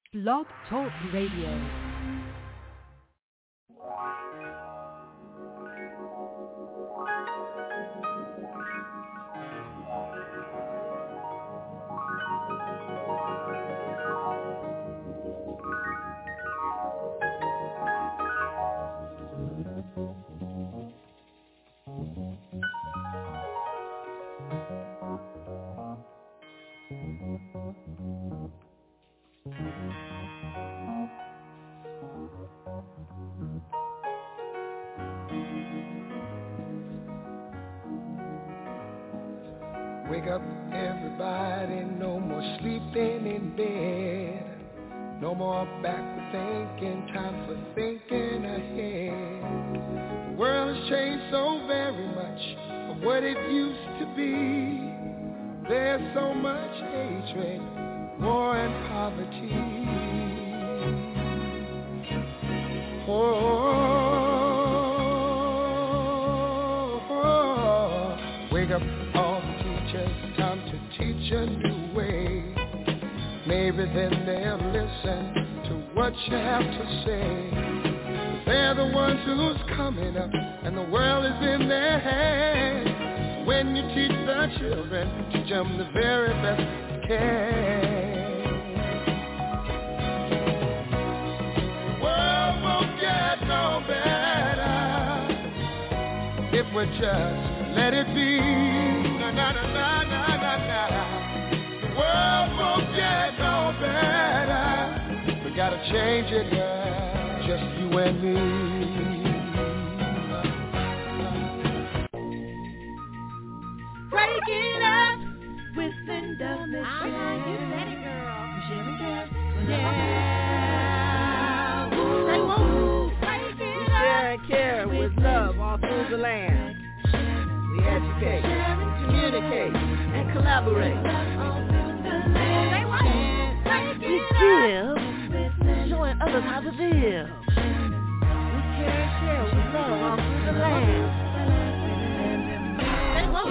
Blog Talk Radio. Wake up, everybody, no more sleeping in bed. No more backward thinking, time for thinking ahead. The world has changed so very much from what it used to be. There's so much hatred, war and poverty. Wake up, all the teachers, time to teach a new way. Maybe then they'll listen to what you have to say. They're the ones who's coming up, and the world is in their hands. When you teach the children, teach them the very best you can. The world won't get no better if we just let it be. Na na na na na na na. The world won't get no better. We gotta change it, yeah, just you and me. Break it up with Linda Mitchell. You said it, girl. Yeah. Say woo. Break it Share and up care with love all through the land. We educate, communicate, and collaborate. Say what? We give, showing others how to live. We care and share with love all through the land. Say what?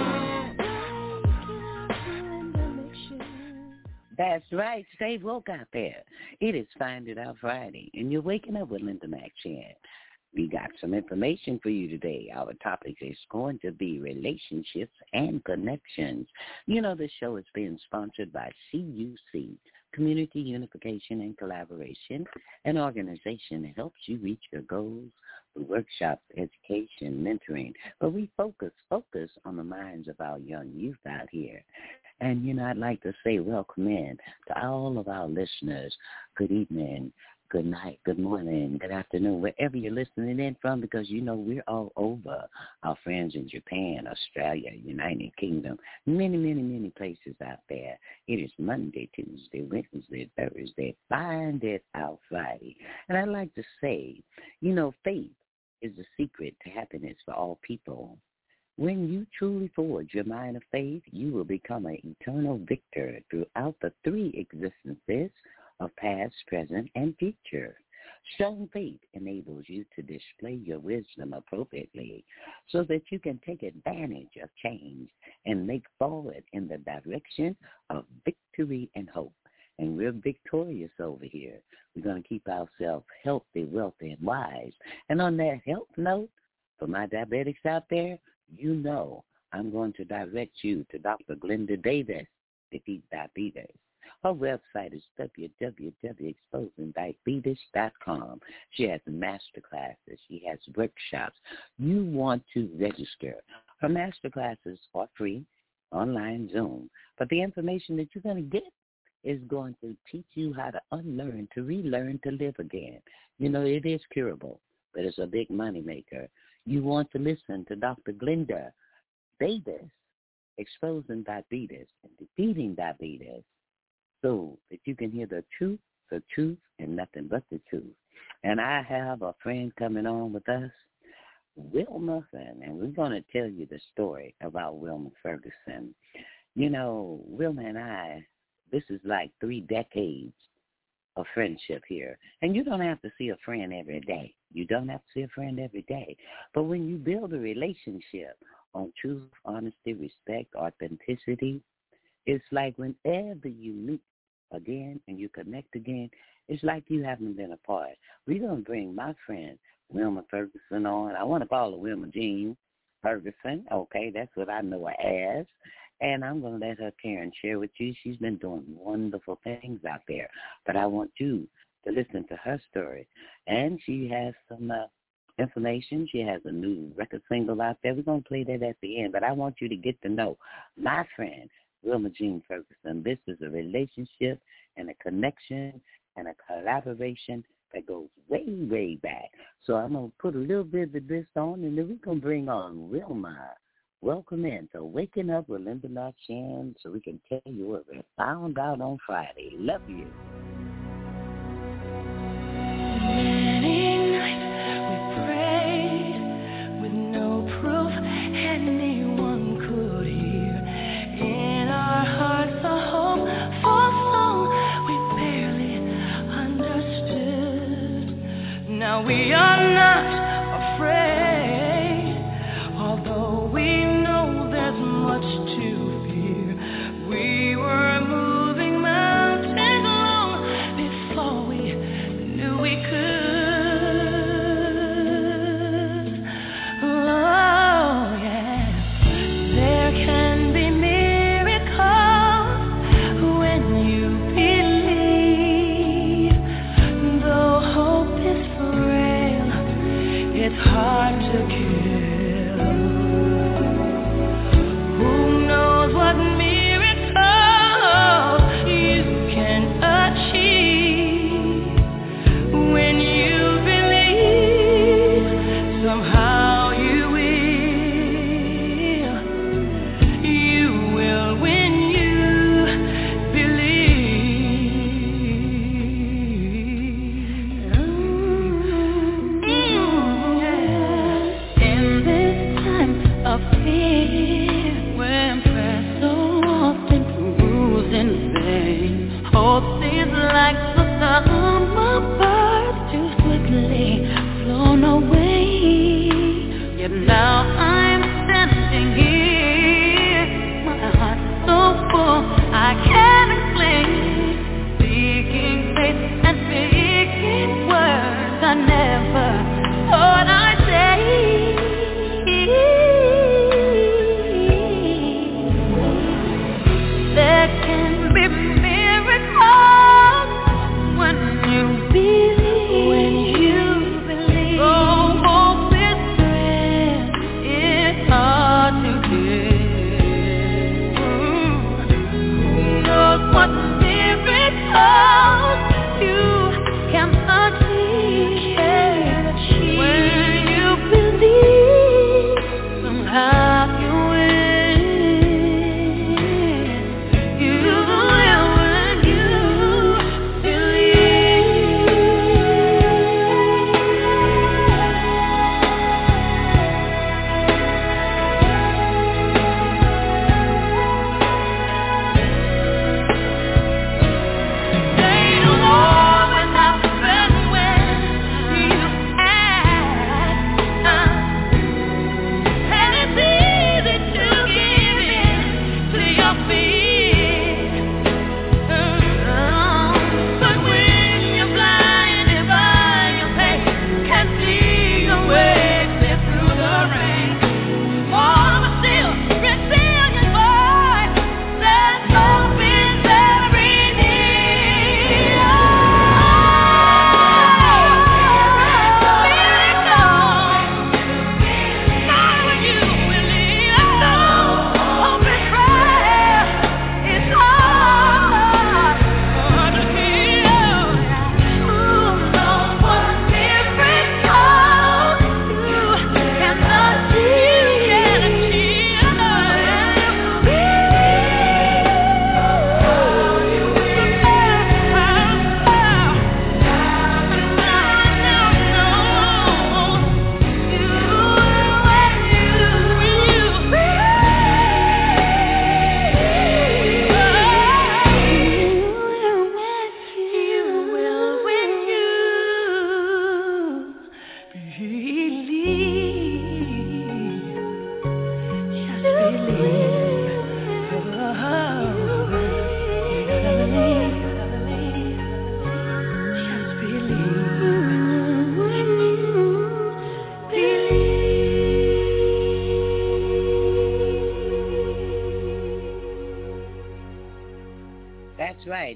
That's right. Stay woke out there. It is Find It Out Friday, and you're waking up with Linda McChan. We got some information for you today. Our topic is going to be relationships and connections. You know, this show is being sponsored by CUC, Community Unification and Collaboration, an organization that helps you reach your goals through workshops, education, mentoring. But we focus on the minds of our young youth out here. And, you know, I'd like to say welcome in to all of our listeners. Good evening, good night, good morning, good afternoon, wherever you're listening in from, because, you know, we're all over. Our friends in Japan, Australia, United Kingdom, many, many, many places out there. It is Monday, Tuesday, Wednesday, Thursday, Find It Out Friday. And I'd like to say, you know, faith is the secret to happiness for all people. When you truly forge your mind of faith, you will become an eternal victor throughout the three existences of past, present, and future. Strong faith enables you to display your wisdom appropriately so that you can take advantage of change and make forward in the direction of victory and hope. And we're victorious over here. We're going to keep ourselves healthy, wealthy, and wise. And on that health note, for my diabetics out there, you know I'm going to direct you to Dr. Glenda Davis, Defeat Diabetes. Her website is www.exposingdiabetes.com. She has master classes. She has workshops. You want to register. Her master classes are free, online, Zoom. But the information that you're going to get is going to teach you how to unlearn, to relearn, to live again. You know, it is curable, but it's a big money maker. You want to listen to Dr. Glenda Davis, Exposing Diabetes and Defeating Diabetes, so that you can hear the truth, and nothing but the truth. And I have a friend coming on with us, Wilma, and we're going to tell you the story about Wilma Ferguson. You know, Wilma and I, this is like 3 decades of friendship here. And you don't have to see a friend every day. You don't have to see a friend every day. But when you build a relationship on truth, honesty, respect, authenticity, it's like whenever you meet again and you connect again, it's like you haven't been apart. We're going to bring my friend Wilma Ferguson on. I want to call her Wilma Jean Ferguson. Okay, that's what I know her as. And I'm going to let her, Karen, share with you. She's been doing wonderful things out there. But I want you to listen to her story. And she has some information. She has a new record single out there. We're going to play that at the end. But I want you to get to know my friend, Wilma Jean Ferguson. This is a relationship and a connection and a collaboration that goes way, way back. So I'm going to put a little bit of this on, and then we're going to bring on Wilma. Welcome in to Waking Up with Linda Marchand so we can tell you what we found out on Friday. Love you. Many nights we prayed with no proof anyone could hear. In our hearts a hopeful song we barely understood. Now we are not afraid, although we know there's much to fear. We were moving mountains long before we knew we could. Oh, yeah. There can be miracles when you believe. Though hope is frail, it's hard to kill. Who knows what miracles you can achieve when you believe? Somehow you will. You will when you believe. In this time of fear, when prayer so often proves in vain, hope seems like the summer birds too swiftly flown away. Yet now I'm standing here, my heart so full I can't explain, seeking faith and speaking words I never thought I'd say. There can be miracles when you believe. Oh, hope is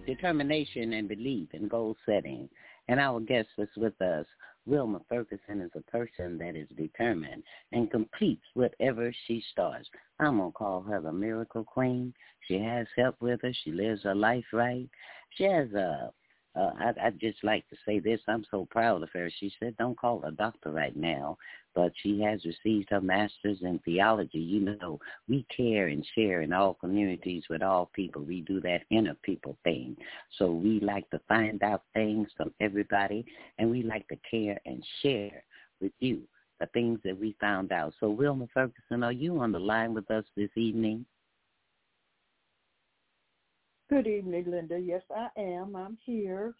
determination and belief in goal setting. And our guest is with us. Wilma Ferguson is a person that is determined and completes whatever she starts. I'm going to call her the Miracle Queen. She has help with her. She lives her life right. She has I'd just like to say this. I'm so proud of her. She said, don't call her a doctor right now, but she has received her master's in theology. You know, we care and share in all communities with all people. We do that inner people thing. So we like to find out things from everybody, and we like to care and share with you the things that we found out. So, Wilma Ferguson, are you on the line with us this evening? Good evening, Linda. Yes, I am. I'm here.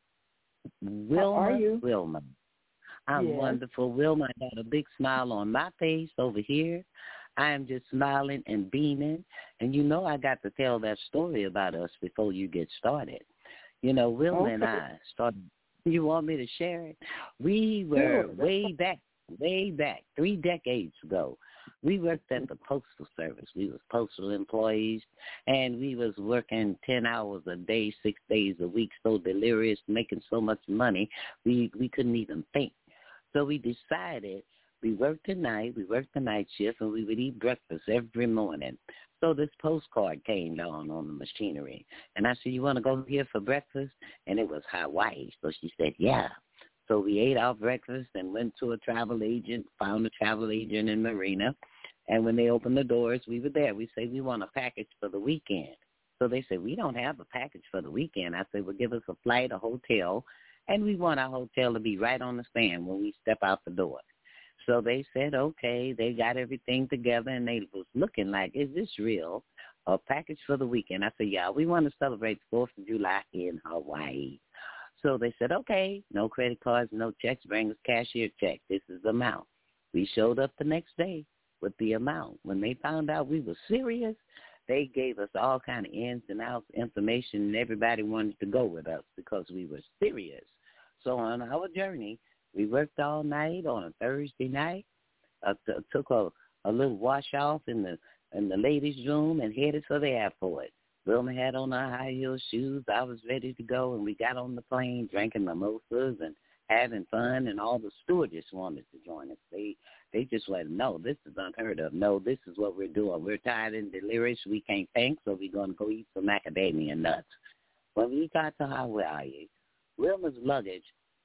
Wilma, how are you? Wilma. I'm wonderful. Wilma, I got a big smile on my face over here. I am just smiling and beaming. And you know I got to tell that story about us before you get started. You know, Wilma and I started. You want me to share it? We were way back, 3 decades ago. We worked at the Postal Service. We was postal employees, and we was working 10 hours a day, 6 days a week, so delirious, making so much money, we couldn't even think. So we decided we worked the night shift, and we would eat breakfast every morning. So this postcard came down on the machinery, and I said, you want to go here for breakfast? And it was Hawaii. So she said, yeah. So we ate our breakfast and went to a travel agent, found a travel agent in Marina. And when they opened the doors, we were there. We said, we want a package for the weekend. So they said, we don't have a package for the weekend. I said, well, give us a flight, a hotel, and we want our hotel to be right on the stand when we step out the door. So they said, okay. They got everything together, and they was looking like, is this real? A package for the weekend. I said, yeah, we want to celebrate 4th of July in Hawaii. So they said, okay, no credit cards, no checks, bring us cashier check. This is the amount. We showed up the next day with the amount. When they found out we were serious, they gave us all kind of ins and outs information, and everybody wanted to go with us because we were serious. So on our journey, we worked all night on a Thursday night, took a little wash off in the ladies' room and headed for the airport. Wilma had on her high-heel shoes. I was ready to go, and we got on the plane drinking mimosas and having fun, and all the stewardess wanted to join us. They just let them know, this is unheard of. No, this is what we're doing. We're tired and delirious. We can't think, so we're going to go eat some macadamia nuts. When we got to Hawaii, Wilma's luggage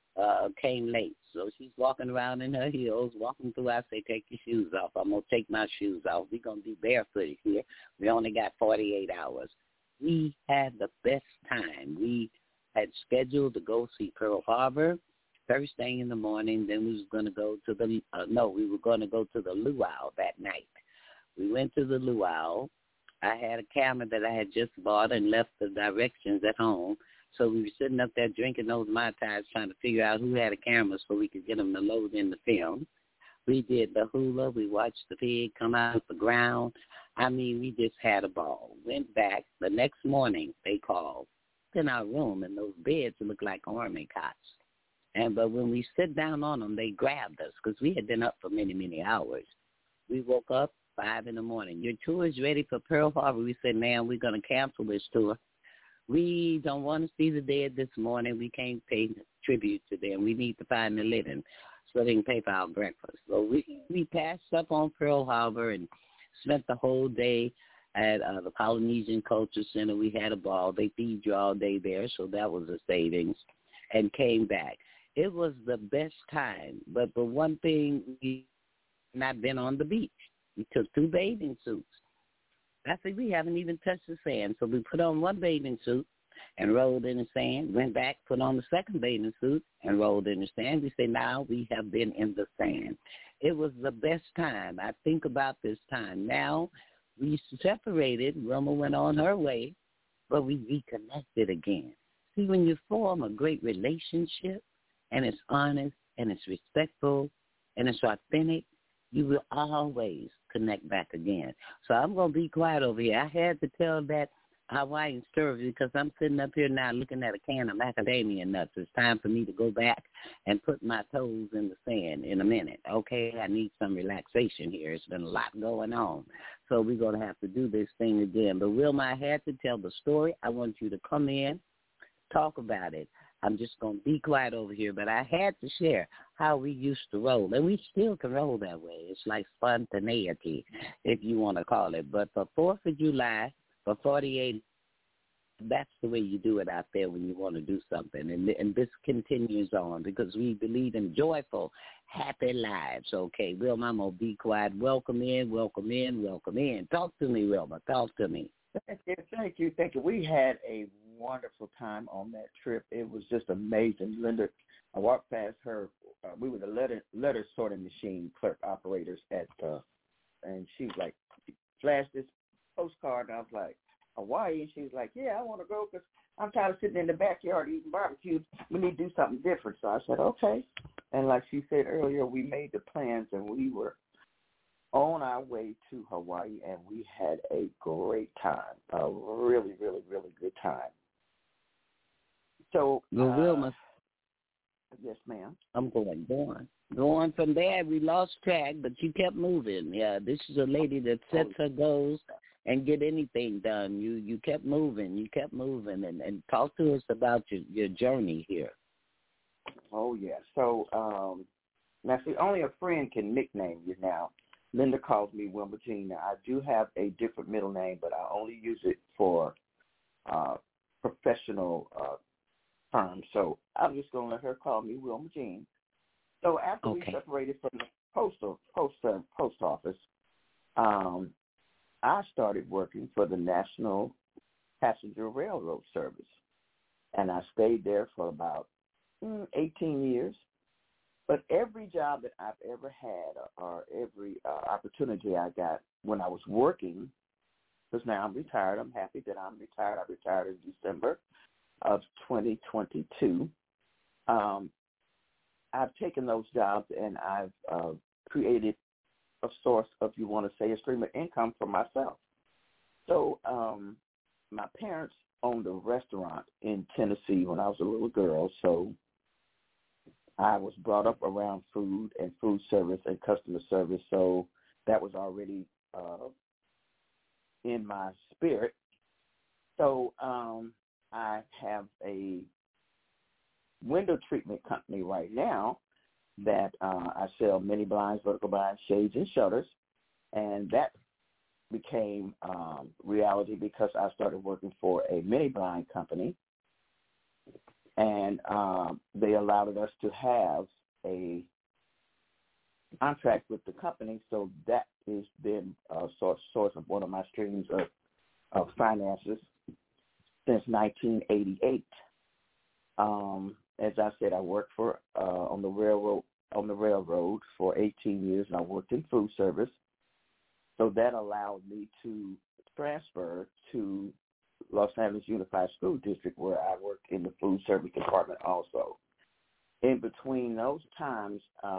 came late, so she's walking around in her heels, walking through. I say, take your shoes off. I'm going to take my shoes off. We're going to be barefooted here. We only got 48 hours. We had the best time. We had scheduled to go see Pearl Harbor first thing in the morning. Then we was going to go to we were going to go to the luau that night. We went to the luau. I had a camera that I had just bought and left the directions at home. So we were sitting up there drinking those Mai Tais, trying to figure out who had a camera so we could get them to load in the film. We did the hula. We watched the pig come out of the ground. I mean, we just had a ball. Went back. The next morning, they called. In our room, and those beds looked like army cots. But when we sit down on them, they grabbed us because we had been up for many, many hours. We woke up 5 in the morning. Your tour is ready for Pearl Harbor. We said, ma'am, we're going to cancel this tour. We don't want to see the dead this morning. We can't pay tribute to them. We need to find the living so they can pay for our breakfast. So we passed up on Pearl Harbor and spent the whole day at the Polynesian Culture Center. We had a ball. They feed you all day there, so that was a savings, and came back. It was the best time, but the one thing, we not been on the beach. We took 2 bathing suits. I said, we haven't even touched the sand. So we put on 1 bathing suit and rolled in the sand, went back, put on the 2nd bathing suit and rolled in the sand. We say, now we have been in the sand. It was the best time. I think about this time. Now we separated. Wilma went on her way, but we reconnected again. See, when you form a great relationship and it's honest and it's respectful and it's authentic, you will always connect back again. So I'm going to be quiet over here. I had to tell that Hawaiian stir because I'm sitting up here now looking at a can of macadamia nuts. It's time for me to go back and put my toes in the sand in a minute. Okay, I need some relaxation here. It's been a lot going on. So we're going to have to do this thing again. But Wilma, I had to tell the story. I want you to come in, talk about it. I'm just going to be quiet over here, but I had to share how we used to roll, and we still can roll that way. It's like spontaneity, if you want to call it. But for 4th of July, for 48, that's the way you do it out there when you want to do something. And this continues on because we believe in joyful, happy lives. Okay, Wilma, I'm going to be quiet. Welcome in, welcome in, welcome in. Talk to me, Wilma. Talk to me. Thank you. We had a wonderful time on that trip. It was just amazing. Linda, I walked past her. We were the letter sorting machine clerk operators and she was like, flashed this postcard, and I was like, Hawaii, and she was like, yeah, I want to go because I'm tired of sitting in the backyard eating barbecue. We need to do something different. So I said, okay. And like she said earlier, we made the plans, and we were on our way to Hawaii, and we had a great time, a really, really, really good time. So, Wilma. Yes, ma'am. I'm going. Go on from there. We lost track, but you kept moving. Yeah, this is a lady that sets her goals and get anything done. You kept moving. And talk to us about your journey here. Oh, yeah. So, now, see, only a friend can nickname you now. Linda calls me Wilma Jean. Now, I do have a different middle name, but I only use it for professional terms. So I'm just going to let her call me Wilma Jean. So after we separated from the post office, I started working for the National Passenger Railroad Service, and I stayed there for about 18 years. But every job that I've ever had or every opportunity I got when I was working, because now I'm retired. I'm happy that I'm retired. I retired in December of 2022. I've taken those jobs and I've created a source of, you want to say, a stream of income for myself. So my parents owned a restaurant in Tennessee when I was a little girl, so I was brought up around food and food service and customer service, so that was already in my spirit. So I have a window treatment company right now that I sell mini blinds, vertical blinds, shades, and shutters, and that became reality because I started working for a mini blind company, and they allowed us to have a contract with the company, so that has been a source of one of my streams of finances since 1988. As I said, I worked for on the railroad for 18 years, and I worked in food service. So that allowed me to transfer to Los Angeles Unified School District, where I worked in the food service department also. In between those times,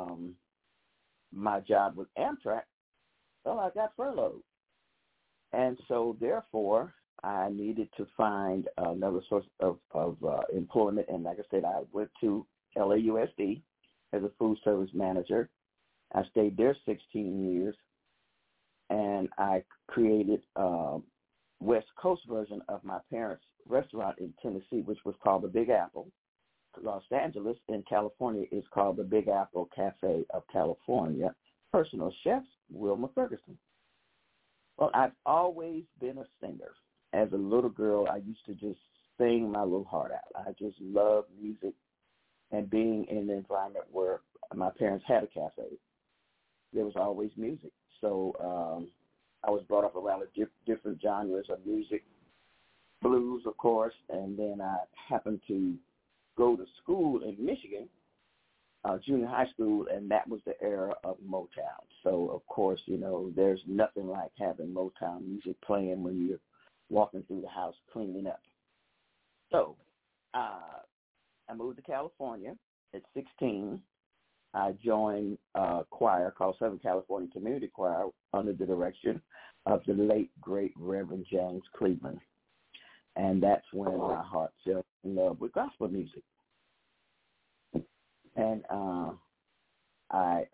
my job with Amtrak, well, I got furloughed. And so, therefore, I needed to find another source of employment. And like I said, I went to LAUSD as a food service manager. I stayed there 16 years. And I created West Coast version of my parents' restaurant in Tennessee, which was called the Big Apple. Los Angeles in California is called the Big Apple Cafe of California. Personal chef, Wilma Ferguson. Well, I've always been a singer. As a little girl, I used to just sing my little heart out. I just love music and being in an environment where my parents had a cafe. There was always music. So I was brought up around the different genres of music, blues, of course, and then I happened to go to school in Michigan, junior high school, and that was the era of Motown. So, of course, you know, there's nothing like having Motown music playing when you're walking through the house cleaning up. So I moved to California at 16. I joined a choir called Southern California Community Choir under the direction of the late, great Reverend James Cleveland. And that's when my heart fell in love with gospel music. And I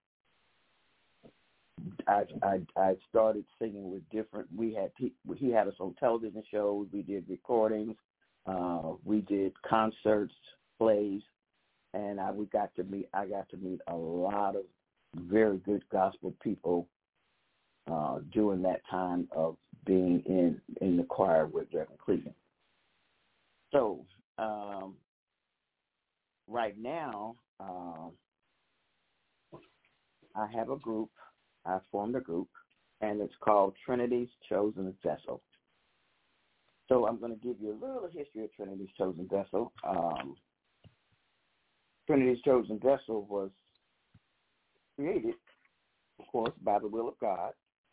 started singing with different. He had us on television shows. We did recordings. We did concerts, plays, and I got to meet a lot of very good gospel people during that time of being in the choir with Reverend Cleveland. So right now, I have a group. I formed a group, and it's called Trinity's Chosen Vessel. So I'm going to give you a little history of Trinity's Chosen Vessel. Trinity's Chosen Vessel was created, of course, by the will of God.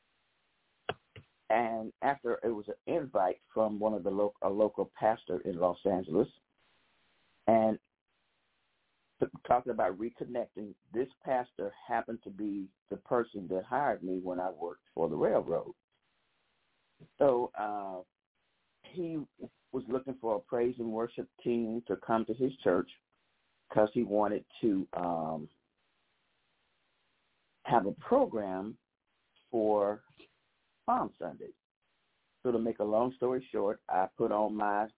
And after it was an invite from one of the local pastor in Los Angeles, and talking about reconnecting, this pastor happened to be the person that hired me when I worked for the railroad. So he was looking for a praise and worship team to come to his church because he wanted to have a program for Palm Sunday. So to make a long story short, I put on my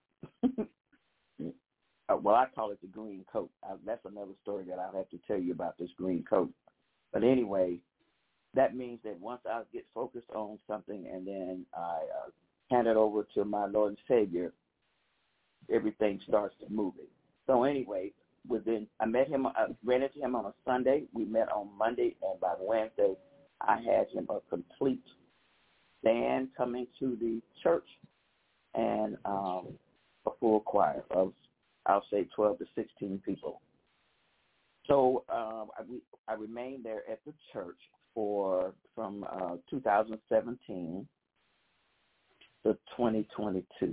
well, I call it the green coat. That's another story that I'll have to tell you about this green coat. But anyway, that means that once I get focused on something and then I hand it over to my Lord and Savior, everything starts moving. So anyway, I ran into him on a Sunday. We met on Monday, and by Wednesday, I had him a complete band coming to the church and a full choir of, I'll say, 12 to 16 people. So I remained there at the church from 2017 to 2022.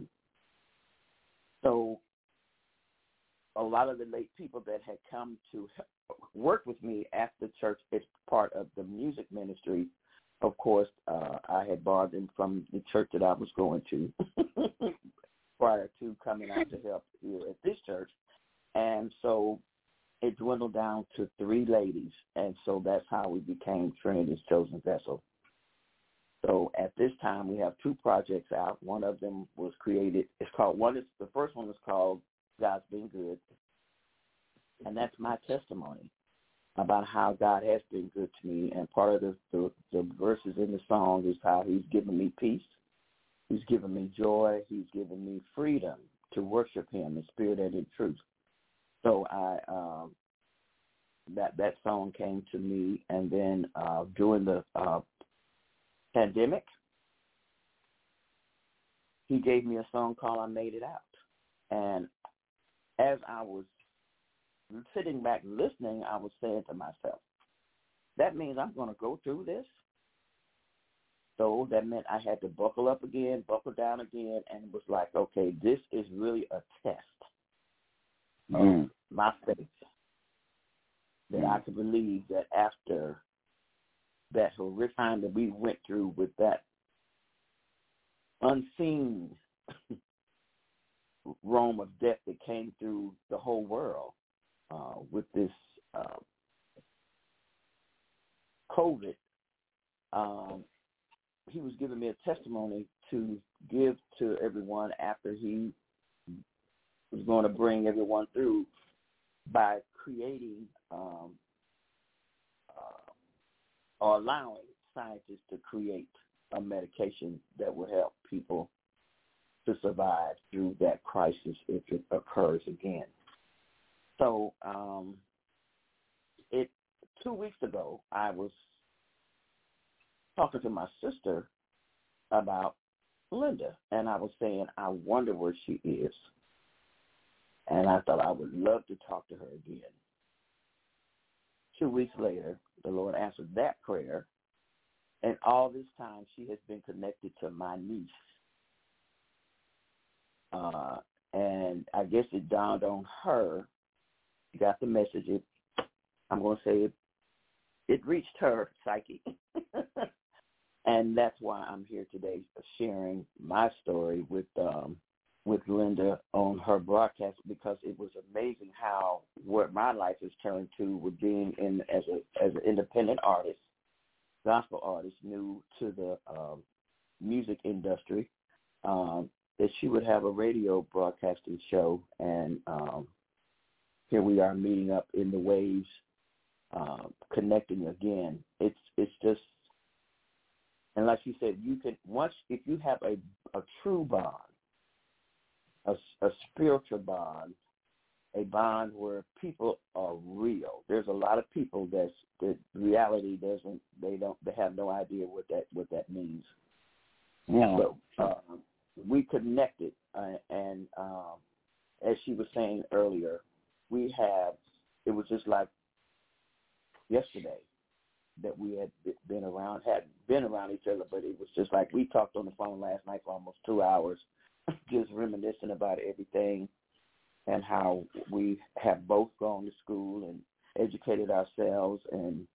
So a lot of the late people that had come to work with me at the church as part of the music ministry, of course, I had borrowed them from the church that I was going to prior to coming out to help here at this church. And so it dwindled down to 3 ladies, and so that's how we became Trinity's Chosen Vessel. So at this time, we have 2 projects out. One of them was created. The first one was called God's Been Good, and that's my testimony about how God has been good to me. And part of the verses in the song is how he's given me peace. He's given me joy. He's given me freedom to worship him in spirit and in truth. So that song came to me, and then during the pandemic, he gave me a song called I Made It Out. And as I was sitting back listening, I was saying to myself, that means I'm going to go through this. So that meant I had to buckle up again, buckle down again, and it was like, okay, this is really a test of my faith, that I could believe that after that horrific time that we went through with that unseen realm of death that came through the whole world with this COVID, he was giving me a testimony to give to everyone after he was going to bring everyone through by creating or allowing scientists to create a medication that would help people to survive through that crisis if it occurs again. So 2 weeks ago, I was talking to my sister about Linda, and I was saying, I wonder where she is. And I thought I would love to talk to her again. 2 weeks later, the Lord answered that prayer, and all this time she has been connected to my niece. And I guess it dawned on her. She got the message. I'm going to say it reached her psyche. And that's why I'm here today sharing my story with with Linda on her broadcast, because it was amazing how what my life has turned to with being in as an independent artist, gospel artist, new to the music industry, that she would have a radio broadcasting show, and here we are meeting up in the waves, connecting again. It's just, and like she said, you can if you have a true bond, a spiritual bond, a bond where people are real. There's a lot of people that reality doesn't. They have no idea what that means. Yeah. So we connected, and as she was saying earlier, it was just like yesterday that we had been around each other, but it was just like we talked on the phone last night for almost 2 hours, just reminiscing about everything and how we have both gone to school and educated ourselves, and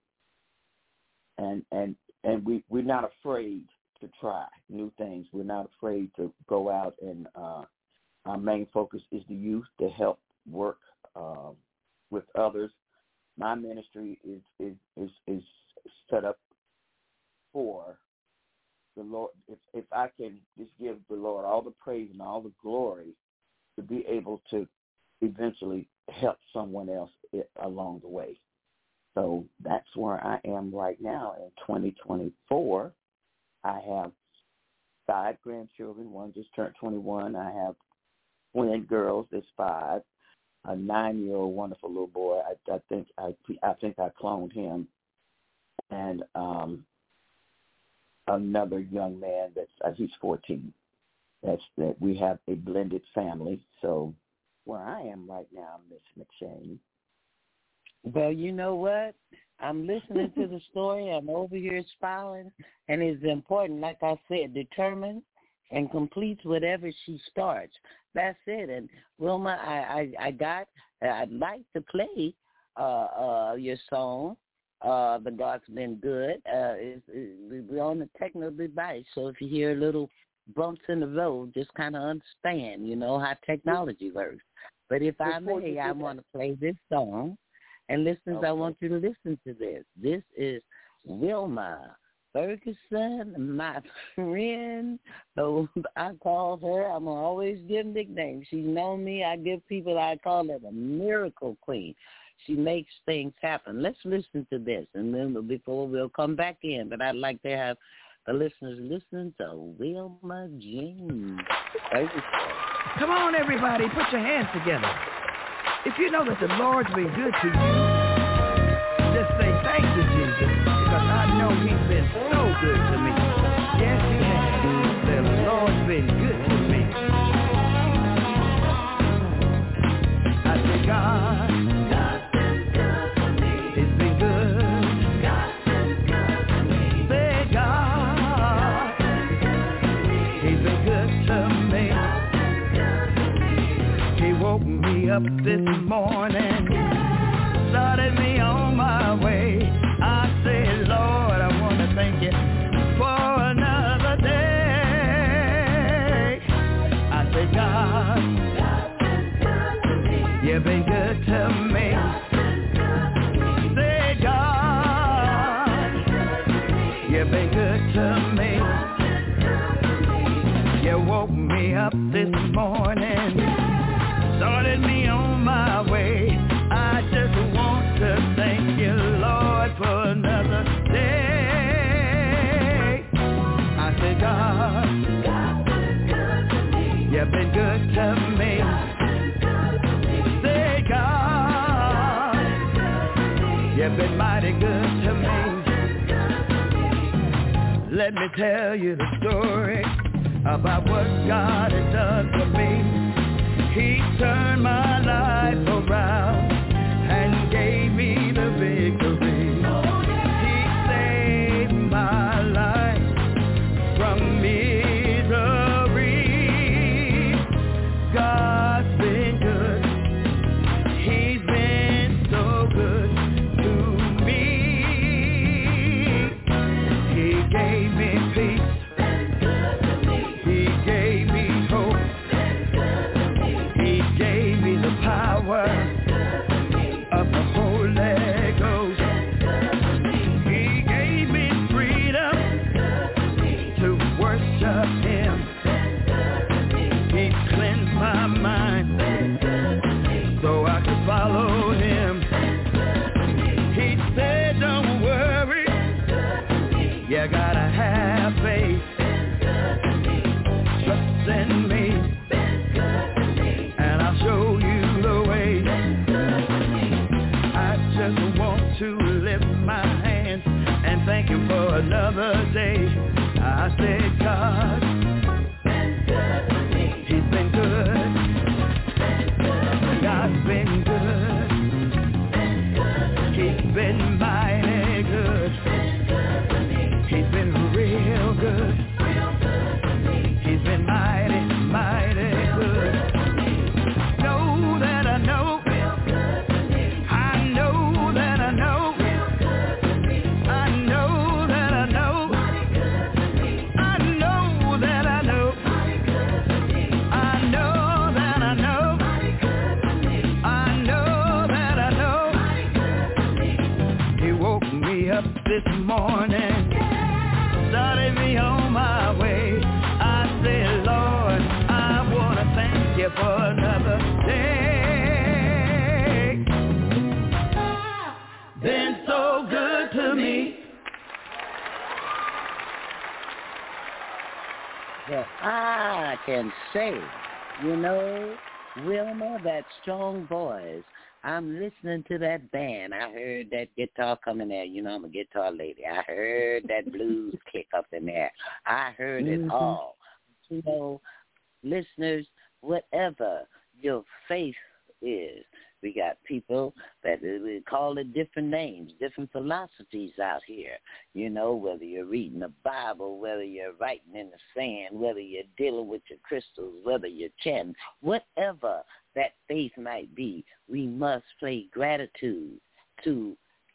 we're not afraid to try new things. We're not afraid to go out, and our main focus is the youth, to help work with others. My ministry is set up for the Lord. If I can just give the Lord all the praise and all the glory to be able to eventually help someone else along the way. So that's where I am right now in 2024. I have 5 grandchildren. One just turned 21. I have twin girls. There's 5. A 9-year-old wonderful little boy. I think I cloned him, and another young man he's 14. That we have a blended family. So where I am right now, Miss McShane. Well, you know what? I'm listening to the story. I'm over here smiling, and it's important, like I said, determined and completes whatever she starts. That's it. And Wilma, I'd like to play your song. The God's Been Good. We're on the technical device, so if you hear little bumps in the road, just kind of understand, how technology works. But if I may, I want to play this song. And listeners, okay. I want you to listen to this. This is Wilma Ferguson, my friend. So I call her. I'm going to always give nicknames. She's known me. I call her the miracle queen. She makes things happen. Let's listen to this, and then before we'll come back in. But I'd like to have the listeners listen to Wilma Jean Ferguson. Come on, everybody. Put your hands together. If you know that the Lord's been good to you, just say thank you, Jesus, because I know he's been so good to me. Yes, he has. The Lord's been good to me. I say, God's been good to me. He's been good. God's been good to me. Say, God, he's been good to me. He woke me up this morning, started me on my way. I say, Lord, I want to thank you for another day. I say, God, you've been good to me. Say, God, you've been good to me. You woke me up this morning, started me on my way. I just want to thank you, Lord, for another day. I say, God, you've been good to me. Say, God, you've been mighty good to me. Let me tell you the story about what God has done for me. He turned my life around and gave me the victory. He saved my life from misery. God's been good. He's been so good to me. He gave me peace. He gave me hope. another day. I said, God, been good to me. He's been good. God's been good. He's been mighty good. He's been real good. He's been mighty, mighty good. Know that I know. I know that I know. I know that I know. I know that I know. I know that I know. I know that I know. He woke me up this morning, started me on my way. I said, Lord, I want to thank you for another day. Been so good to me. Well, I can say, you know, Wilma, that strong voice. I'm listening to that band. I heard that guitar coming there. You know, I'm a guitar lady. I heard that blues kick up in there. I heard it all. You know, listeners, whatever your faith is, we got people that we call it different names, different philosophies out here. You know, whether you're reading the Bible, whether you're writing in the sand, whether you're dealing with your crystals, whether you're chanting, whatever that faith might be, we must pay gratitude to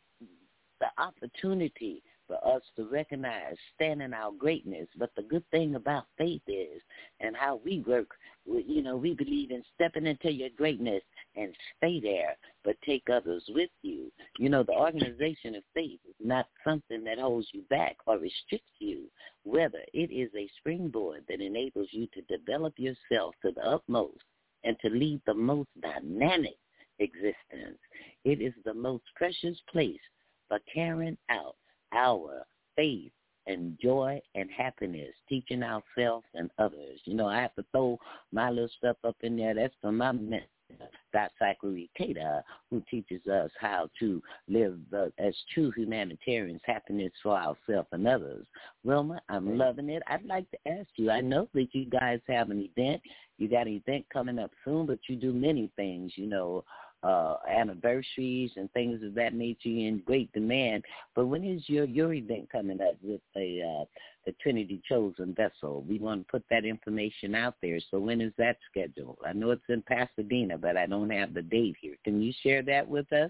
the opportunity for us to recognize, stand in our greatness. But the good thing about faith is, and how we work, you know, we believe in stepping into your greatness and stay there, but take others with you. You know, the organization of faith is not something that holds you back or restricts you. Whether it is a springboard that enables you to develop yourself to the utmost and to lead the most dynamic existence. It is the most precious place for carrying out our faith and joy and happiness, teaching ourselves and others. You know, I have to throw my little stuff up in there. That's from my mentor, Dr. Zachary Cater, who teaches us how to live as true humanitarians, happiness for ourselves and others. Wilma, I'm loving it. I'd like to ask you, I know that you guys have an event. You got an event coming up soon, but you do many things, you know, anniversaries and things of that nature in great demand. But when is your event coming up with the Trinity Chosen Vessel? We want to put that information out there. So when is that scheduled? I know it's in Pasadena, but I don't have the date here. Can you share that with us?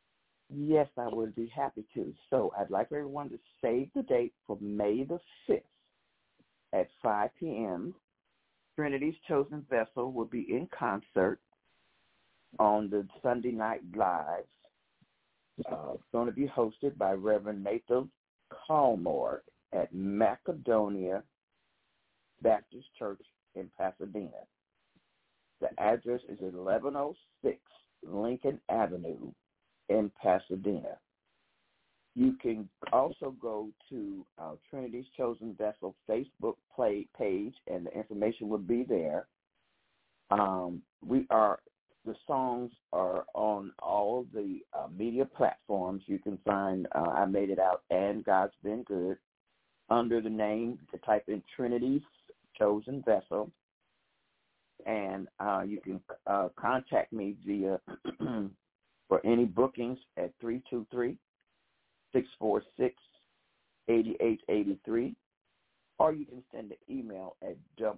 Yes, I would be happy to. So I'd like everyone to save the date for May the 5th at 5 p.m. Trinity's Chosen Vessel will be in concert on the Sunday Night Lives. It's going to be hosted by Reverend Nathan Colmore at Macedonia Baptist Church in Pasadena. The address is 1106 Lincoln Avenue in Pasadena. You can also go to our Trinity's Chosen Vessel Facebook page, and the information will be there. The songs are on all the media platforms. You can find I Made It Out and God's Been Good under the name. To type in Trinity's Chosen Vessel, and you can contact me via for any bookings at 323-646-8883, or you can send an email at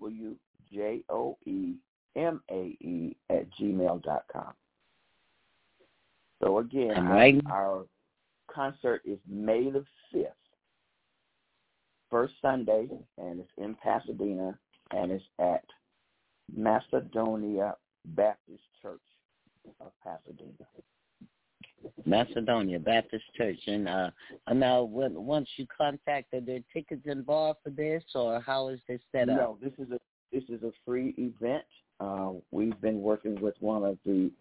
wjoemae@gmail.com. So again, our concert is May the 5th, first Sunday, and it's in Pasadena, and it's at Macedonia Baptist Church of Pasadena. Macedonia Baptist Church. And now, once you contact, are there tickets involved for this, or how is this set up? No, this is a free event. We've been working with one of the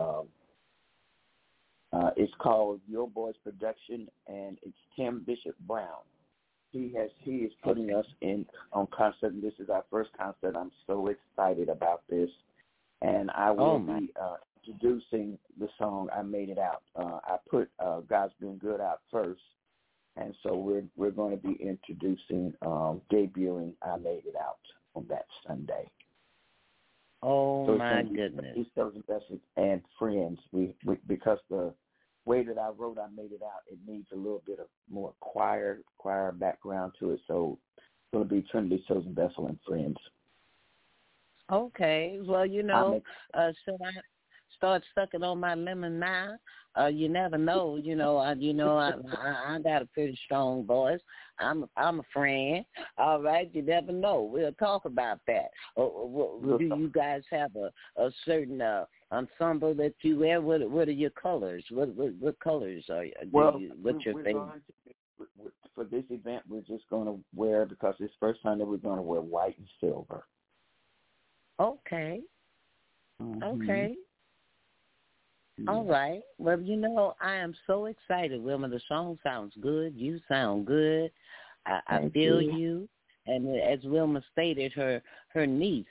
it's called Your Boys Production, and it's Tim Bishop Brown. He is putting us on concert, and this is our first concert. I'm so excited about this, and I will be introducing the song I Made It Out. I put God's Been Good out first, And so we're going to be introducing, debuting I Made It Out on that Sunday. Oh, so my goodness. East Southern Vessels and Friends. We because the way that I wrote I Made It Out, it needs a little bit of more choir background to it. So it's going to be Trinity Chosen Vessel and Friends. Okay. Well, should I start sucking on my lemon now? You never know. I got a pretty strong voice. I'm a friend. All right. You never know. We'll talk about that. Do you guys have a certain ensemble that you wear? What are your colors? What colors are you? What's your favorite? For this event, we're just going to wear, because it's first time that we're going to wear white and silver. Okay. Mm-hmm. Okay. All right. Well, I am so excited, Wilma. The song sounds good. You sound good. I feel you. And as Wilma stated, her niece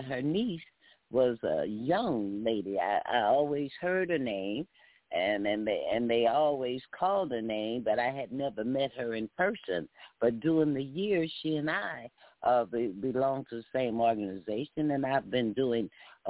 was a young lady. I always heard her name, and they always called her name, but I had never met her in person. But during the years, she and I belong to the same organization, and I've been doing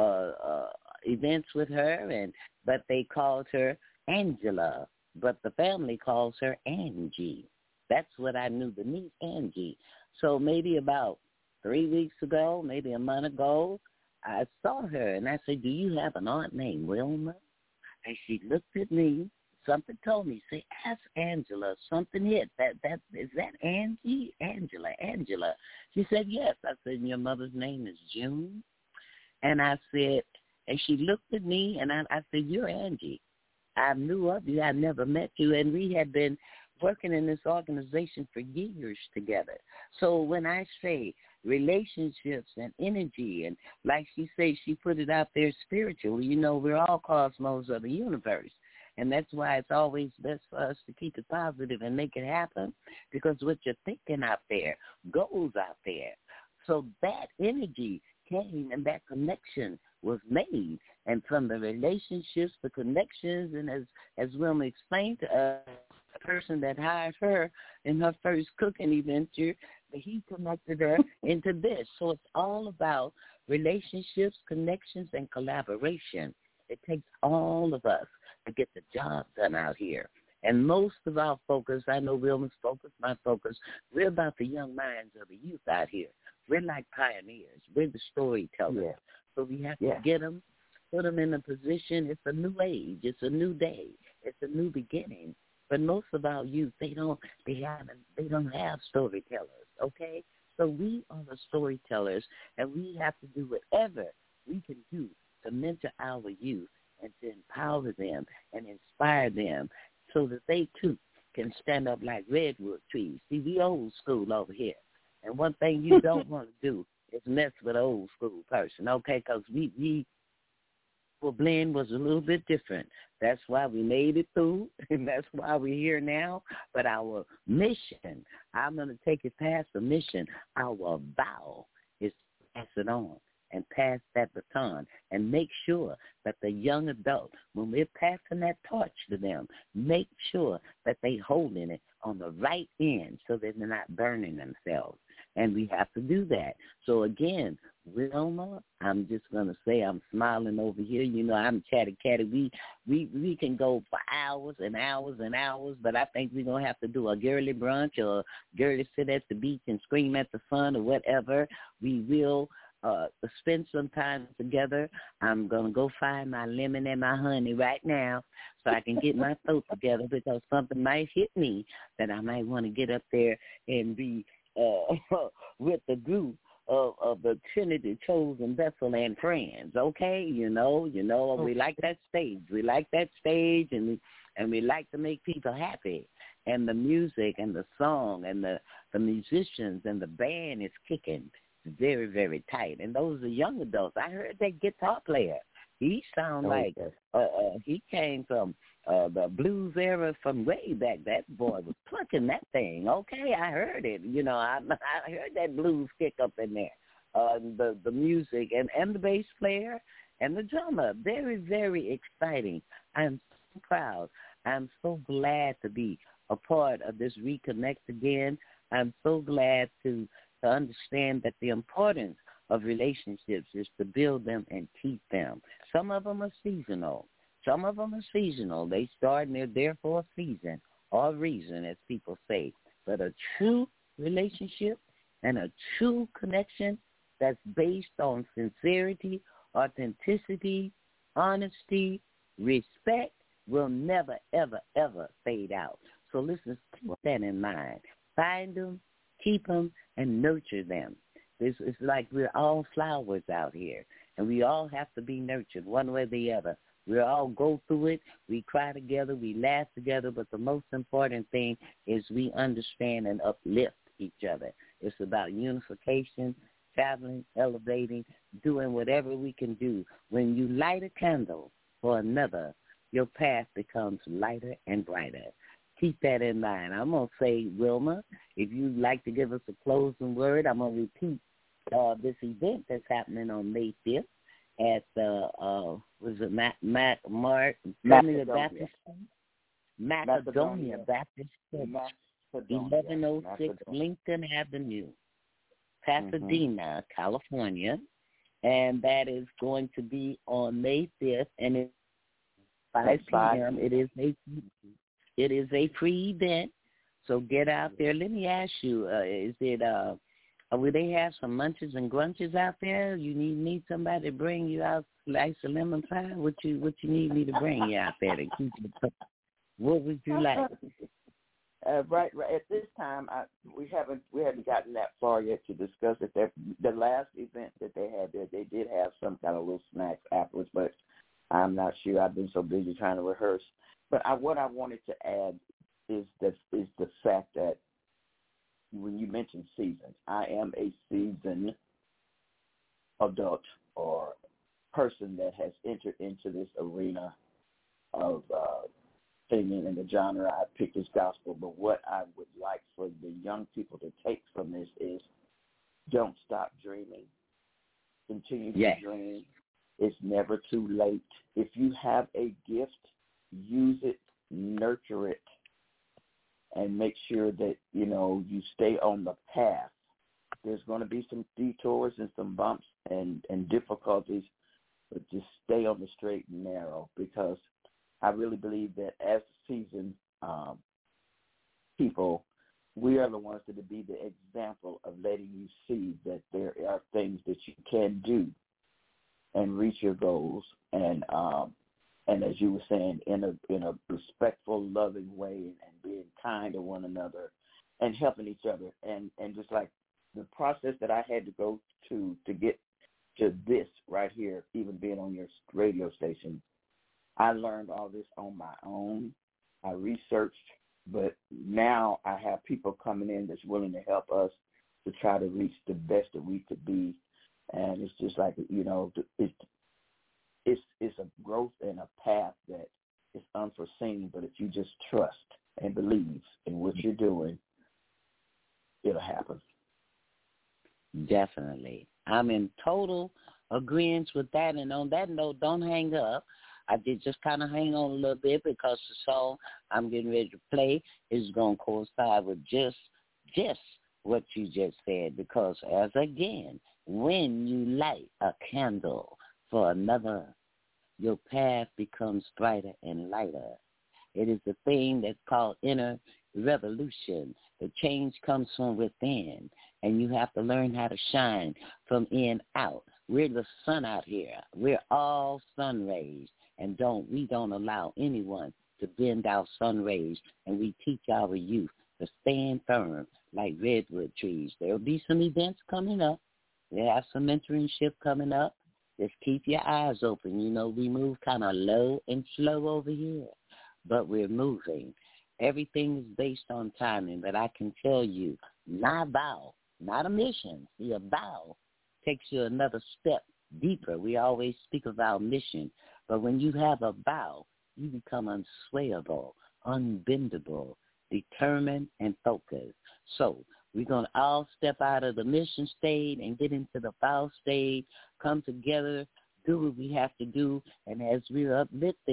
events with her, but they called her Angela, but the family calls her Angie. That's what I knew, the niece, Angie. So maybe about 3 weeks ago, maybe a month ago, I saw her, and I said, do you have an aunt named Wilma? And she looked at me. Something told me, say, ask Angela. Something hit. Is that Angie? Angela. She said, yes. I said, your mother's name is June? And I said, and she looked at me, and I said, you're Angie. I knew of you. I never met you. And we had been working in this organization for years together. So when I say relationships and energy, and like she says, she put it out there spiritually, we're all cosmos of the universe. And that's why it's always best for us to keep it positive and make it happen, because what you're thinking out there goes out there. So that energy came, and that connection was made. And from the relationships, the connections, and as Wilma explained to us, the person that hired her in her first cooking venture, he connected her into this. So it's all about relationships, connections, and collaboration. It takes all of us to get the job done out here. And most of our focus, I know Wilma's focus, my focus, we're about the young minds of the youth out here. We're like pioneers. We're the storytellers. Yeah. So we have to get them, put them in a position. It's a new age. It's a new day. It's a new beginning. But most of our youth, they don't have storytellers, okay? So we are the storytellers, and we have to do whatever we can do to mentor our youth and to empower them and inspire them so that they, too, can stand up like redwood trees. See, we old school over here. And one thing you don't want to do is mess with an old school person, okay? Because our blend was a little bit different. That's why we made it through, and that's why we're here now. But our mission, I'm going to take it past the mission. Our vow is to pass it on and pass that baton and make sure that the young adult, when we're passing that torch to them, make sure that they holding it on the right end so that they're not burning themselves. And we have to do that. So, again, Wilma, I'm just going to say I'm smiling over here. I'm chatty. We can go for hours and hours and hours, but I think we're going to have to do a girly brunch or girly sit at the beach and scream at the sun or whatever. We will spend some time together. I'm going to go find my lemon and my honey right now so I can get my throat together, because something might hit me that I might want to get up there and be with the group of the Trinity Chosen Vessel and Friends, okay? We like that stage. We like that stage, and we like to make people happy. And the music and the song and the musicians and the band is kicking very, very tight. And those are young adults. I heard that guitar player. He sound like he came from the blues era from way back. That boy was plucking that thing. Okay, I heard it. I heard that blues kick up in there. The music and the bass player and the drummer. Very, very exciting. I'm so proud. I'm so glad to be a part of this Reconnect again. I'm so glad to understand that the importance of relationships is to build them and keep them. Some of them are seasonal. They start and they're there for a season or a reason, as people say. But a true relationship and a true connection that's based on sincerity, authenticity, honesty, respect will never, ever, ever fade out. So listen, keep that in mind. Find them, keep them, and nurture them. It's like we're all flowers out here, and we all have to be nurtured one way or the other. We all go through it. We cry together. We laugh together. But the most important thing is we understand and uplift each other. It's about unification, traveling, elevating, doing whatever we can do. When you light a candle for another, your path becomes lighter and brighter. Keep that in mind. I'm going to say, Wilma, if you'd like to give us a closing word, I'm going to repeat this event that's happening on May 5th at the, Macedonia Baptist Church, 1106 Lincoln Avenue, Pasadena, California. And that is going to be on May 5th, and it's 5 p.m. It is a free event, so get out there. Let me ask you, will they have some munches and grunches out there? You need somebody to bring you out like some lemon pie? What you need me to bring you out there to keep you? What would you like? Right. At this time, we haven't gotten that far yet to discuss it. The last event that they had there, they did have some kind of little snacks afterwards, but I'm not sure. I've been so busy trying to rehearse. But what I wanted to add is the fact that when you mentioned seasons, I am a seasoned adult or person that has entered into this arena of singing in the genre. I picked this gospel, but what I would like for the young people to take from this is don't stop dreaming. Continue to dream. It's never too late. If you have a gift, use it, nurture it, and make sure that, you stay on the path. There's going to be some detours and some bumps and difficulties, but just stay on the straight and narrow, because I really believe that as seasoned people, we are the ones that will be the example of letting you see that there are things that you can do and reach your goals, and as you were saying, in a respectful, loving way, and being kind to one another and helping each other, and just like the process that I had to go to get to this right here, even being on your radio station, I learned all this on my own. I researched, but now I have people coming in that's willing to help us to try to reach the best that we could be. And it's just like, it's a growth and a path that is unforeseen, but if you just trust and believe in what you're doing, it'll happen. Definitely. I'm in total agreement with that. And on that note, don't hang up. I did just kind of hang on a little bit because the song I'm getting ready to play is going to coincide with just what you just said, because as again, when you light a candle for another, your path becomes brighter and lighter. It is the thing that's called inner revolution. The change comes from within, and you have to learn how to shine from in out. We're the sun out here. We're all sun rays, and we don't allow anyone to bend our sun rays, and we teach our youth to stand firm like redwood trees. There will be some events coming up. We have some mentorship coming up. Just keep your eyes open. We move kind of low and slow over here, but we're moving. Everything is based on timing, but I can tell you, my vow, not a mission, a vow takes you another step deeper. We always speak of our mission, but when you have a vow, you become unswayable, unbendable, determined, and focused. So we're going to all step out of the mission state and get into the vow state, come together, do what we have to do, and as we're uplifting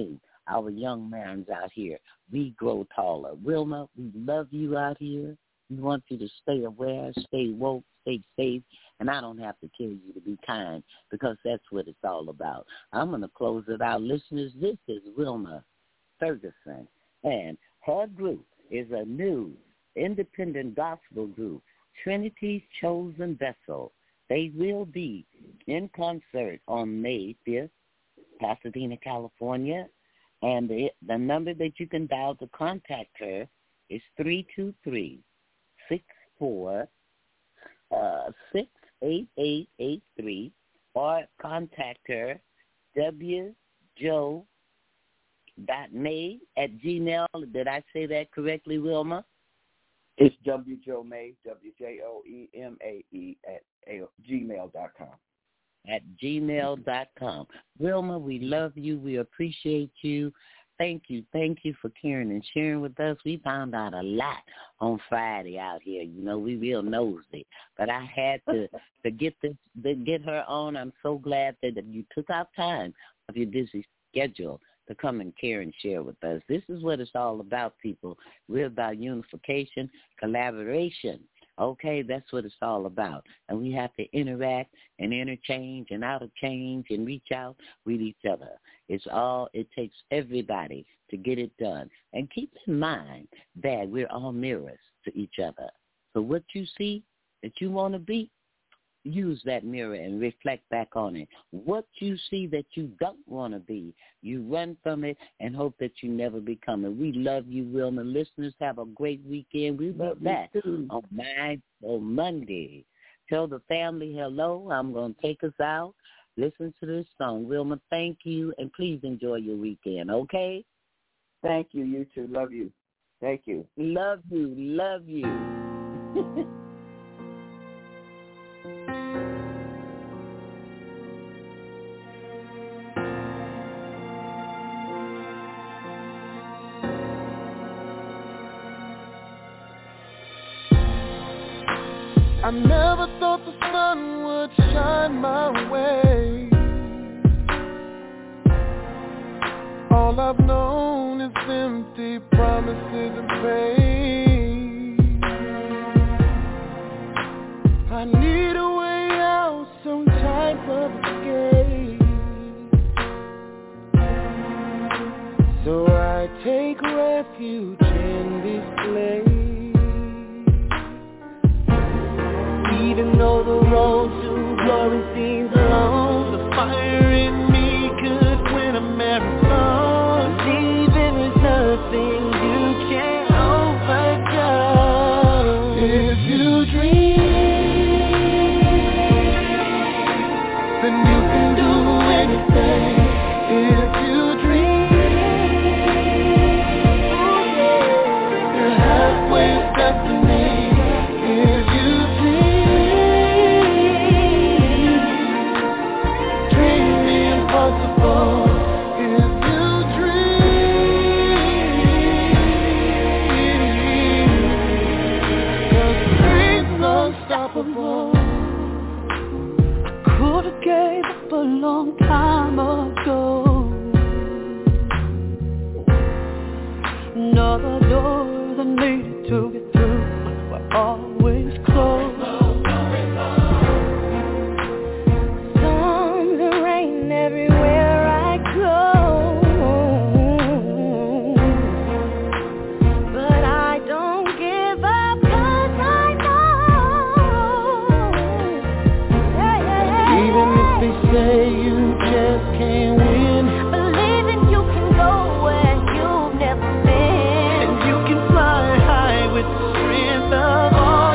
our young mans out here, we grow taller. Wilma, we love you out here. We want you to stay aware, stay woke, stay safe, and I don't have to tell you to be kind because that's what it's all about. I'm going to close it out. Listeners, this is Wilma Ferguson, and her group is a new independent gospel group, Trinity's Chosen Vessel. They will be in concert on May 5th, Pasadena, California, and the number that you can dial to contact her is 323-688-83, or contact her, wjoe.may@gmail. Did I say that correctly, Wilma? It's wjoemay, WJOEMAE @gmail.com. @gmail.com. Wilma, we love you. We appreciate you. Thank you for caring and sharing with us. We found out a lot on Friday out here. You know, we real nosy. But I had to get her on. I'm so glad that you took out time of your busy schedule to come and care and share with us. This is what it's all about, people. We're about unification, collaboration. Okay, that's what it's all about. And we have to interact and interchange and out-of-change and reach out with each other. It takes everybody to get it done. And keep in mind that we're all mirrors to each other. So what you see that you want to be, use that mirror and reflect back on it. What you see that you don't want to be, you run from it and hope that you never become it. We love you, Wilma. Listeners, have a great weekend. We'll be back on Monday. Tell the family hello. I'm going to take us out. Listen to this song. Wilma, thank you, and please enjoy your weekend, okay? Thank you. You too. Love you. Thank you. Love you. Love you. I never thought the sun would shine my way. All I've known is empty promises and pain. I need a way out, some type of escape. So I take refuge in this place. Even though the road to glory seems long, the fire in me could win a marathon. Even there's nothing you can't overcome. If you dream, then you can do anything. If you dream, you're halfway to destiny. If you could've gave up a long time ago. Another door that needed to get through were always closed. Storms and rain everywhere I go, but I don't give up 'cause I know. Even if they say you just can't win, believing you can go where you've never been, and you can fly high with the strength of all.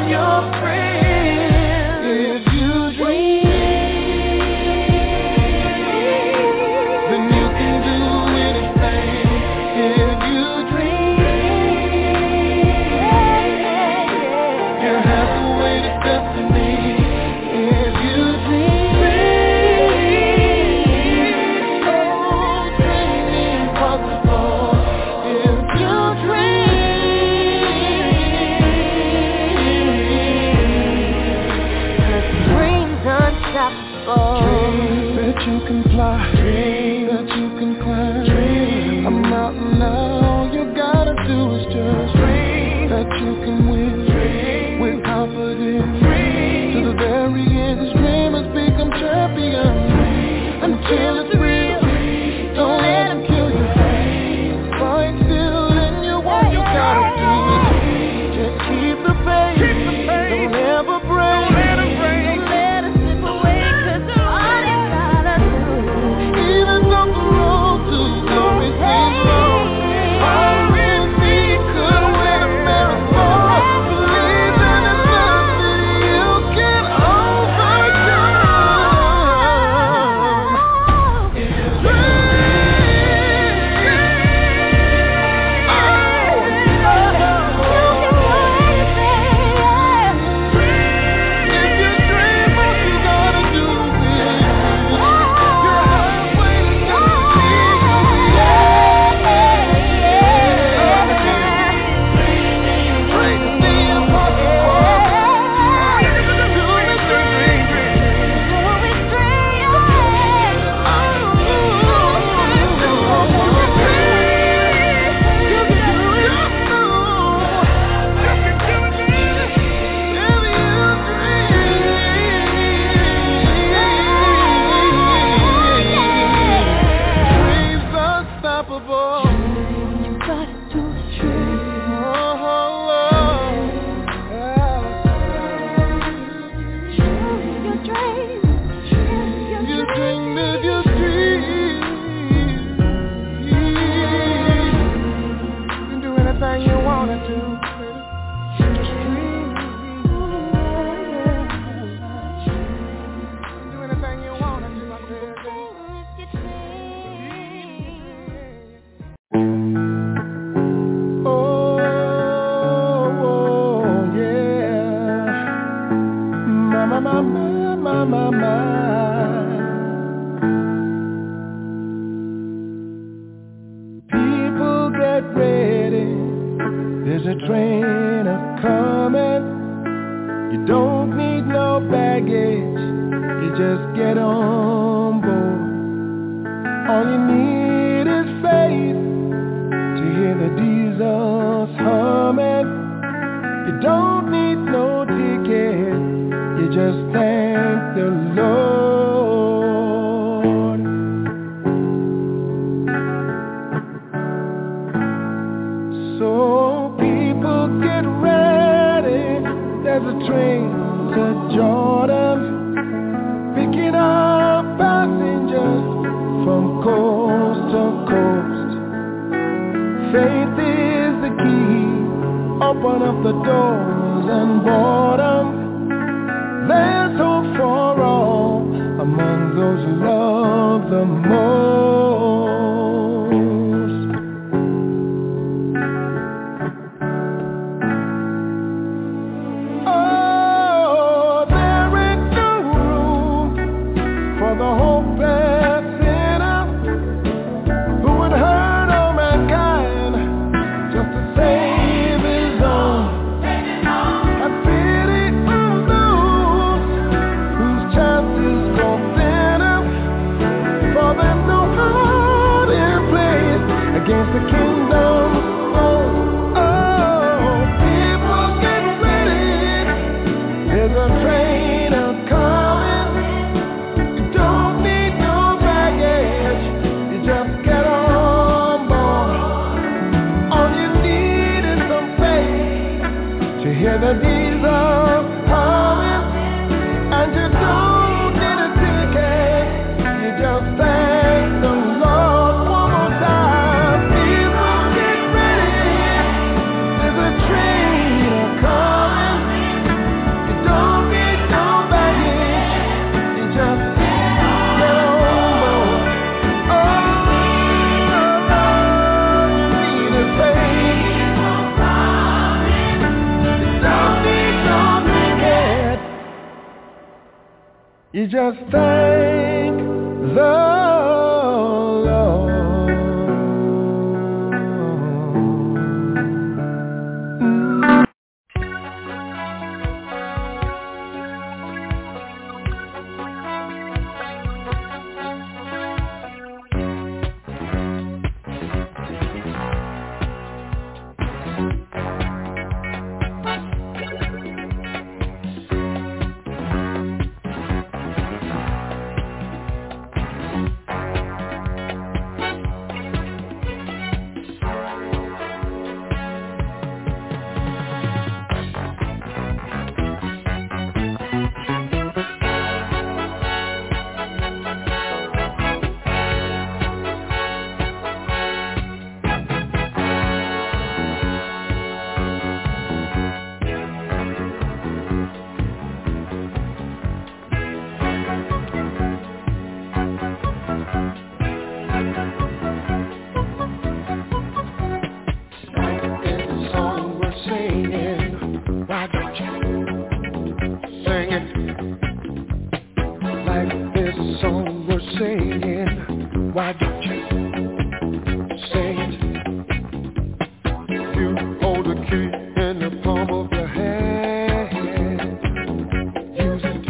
There's a train a-coming. You don't need no baggage. You just get on board. All you need is faith to hear the diesels humming. You don't need no ticket. You just thank the Lord. So people get ready. There's a train to Jordan, picking up passengers from coast to coast. Faith is the key. Open up the doors and board 'em. There's hope for all among those who love the most. Oh, there ain't no room for the hopeless sinner who would hurt all mankind just to save his own. Have pity on those whose chances go thinner, for there's no hiding place against the kingdom's own. Oh, people get ready. There's a train a-coming. You don't need no baggage. You just get on board. All you need is some faith to hear the diesel humming. And you don't need a ticket. You just thank the Lord one more time. People get ready. There's a train a-coming. You don't need no baggage. You just get on board. All you need is faith. You don't need no ticket. You just thank the Lord. Why don't you sing it? You hold the key in the palm of your hand. Use it.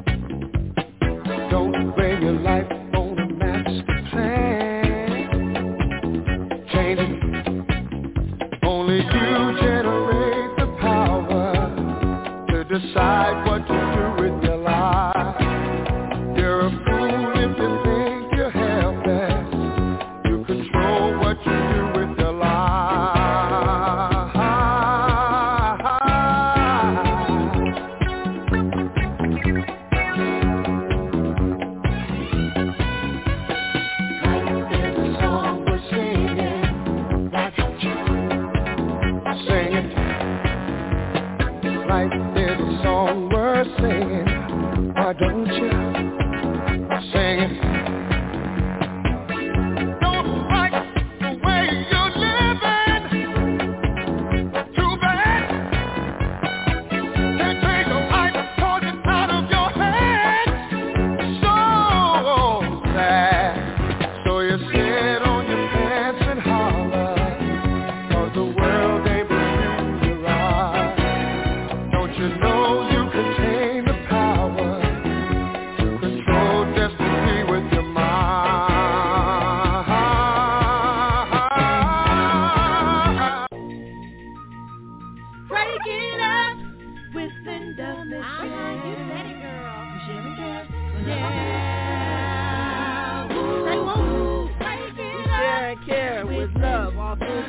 Don't bring your life on a master plan. Change it. Only you generate the power to decide what to do with your life. You're a fool if you think you're helpless. You control what you do with your life. Like there's a song we're singing, why don't you sing it? Like there's a song we're singing, why don't you sing it? Don't like the way you're living. Too bad. Can't take a life talking out of your hands. So sad. So you sit on your pants and holler, 'cause the world ain't been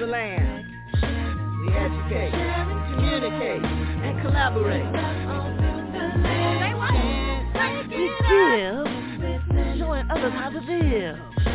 the land. We educate, communicate, and collaborate. We give, showing others how to live.